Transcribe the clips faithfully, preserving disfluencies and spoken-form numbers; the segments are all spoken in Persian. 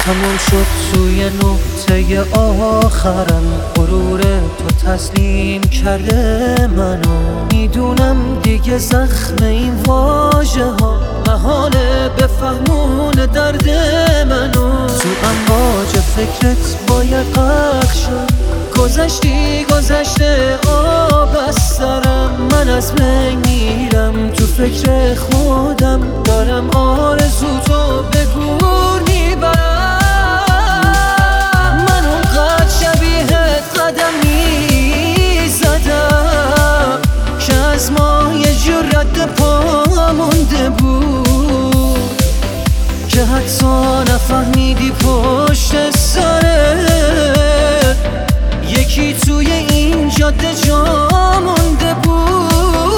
تموم شد توی نقطه آخرم، غرور تو تسلیم کرده منو. میدونم دیگه زخم این واژه ها محاله بفهمون درد منو. تو امواج فکرت باید غرق شد، گذشتی گذشته آب از سرم. من از بین میرم تو فکر خودم، دارم آرزو تو به گور میبرم. من اونقدر شبیهت قدم میزدم که از ما یه جور رد پا مونده بود، که حتی نفهمیدی پشت سرت یکی توی این جاده جا مونده بود.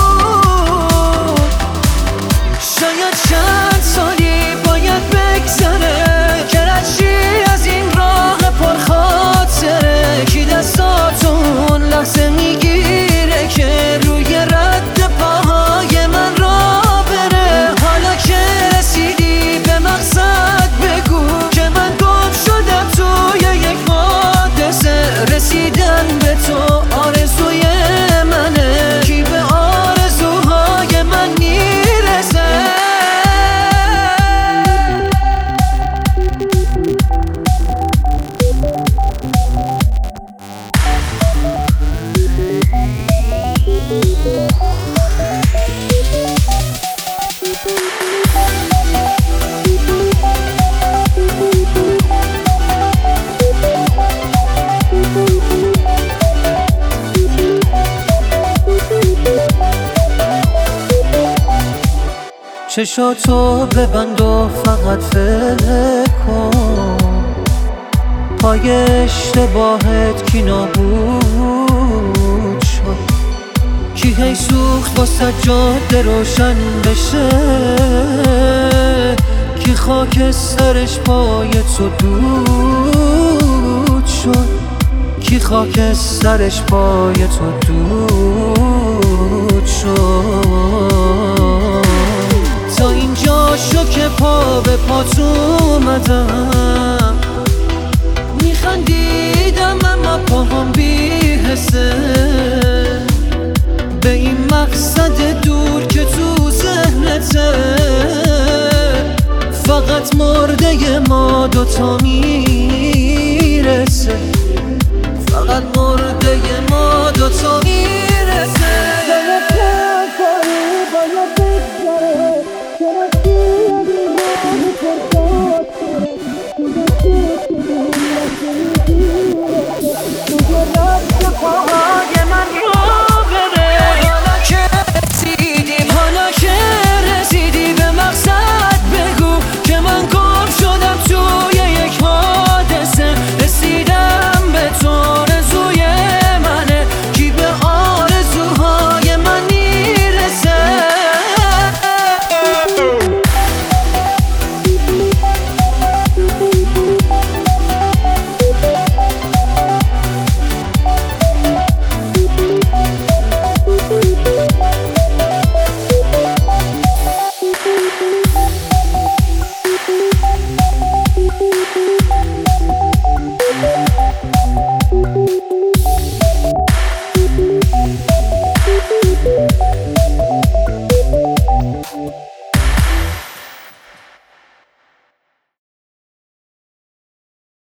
شاید چند سالی باید بگذره که رشی از این راه پرخاطره، کی دستاتون لحظه میگیره که روی رد پاهای من را بره. حالا که رسیدی به مقصد بگو که من گم شدم توی یک حادثه. رسیدن به تو آرزوی منه، کی به آرزوهای من میرسه. چشاتو ببند و فقط فکر کن، پای اشتباهت کی نابود شد، کی هی سوخت واسه جاده روشن بشه، کی خاک سرش پای تو دود شد، کی خاک سرش پای تو دود شد. تا اینجا شو که پا به پات اومدم، میخندیدم اما پاهم بی حسه به این مقصد دور که تو ذهنته. فقط مرده ما دوتا میرسه، فقط مرده ما دوتا میرسه.